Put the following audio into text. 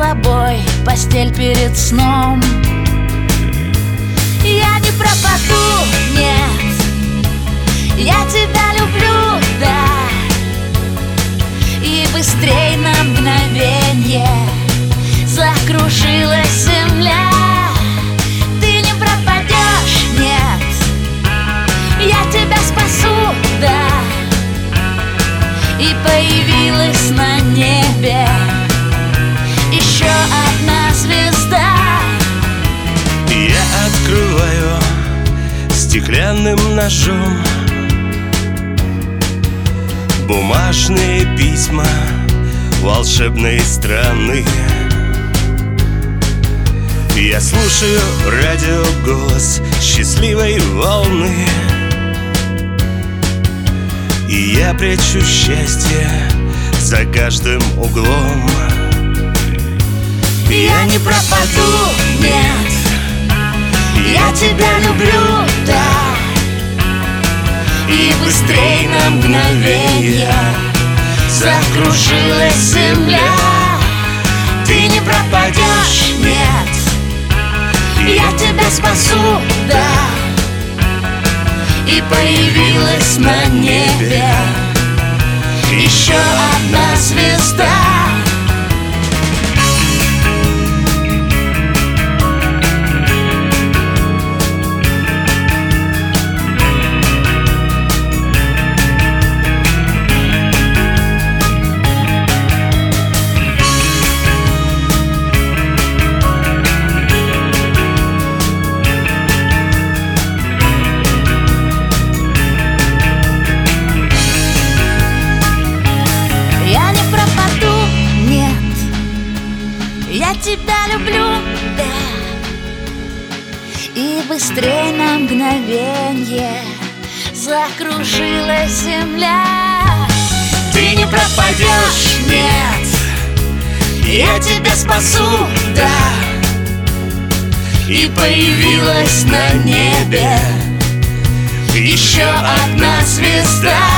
тобой постель перед сном. Я не пропаду, нет, я тебя люблю, да. И быстрей на мгновенье закружилась земля. Ты не пропадешь, нет, я тебя спасу, да. И появилась на небе еще одна звезда. Я открываю стеклянным ножом бумажные письма волшебной страны. Я слушаю радиоголос счастливой волны, и я прячу счастье за каждым углом. Я не пропаду, нет, я тебя люблю, да. И быстрей на мгновенье закружилась земля. Ты не пропадешь, нет, я тебя спасу, да. И появилась на небе еще одна звезда. Я тебя люблю, да. И быстрей на мгновенье закружилась земля. Ты не пропадешь, нет, я тебя спасу, да. И появилась на небе еще одна звезда.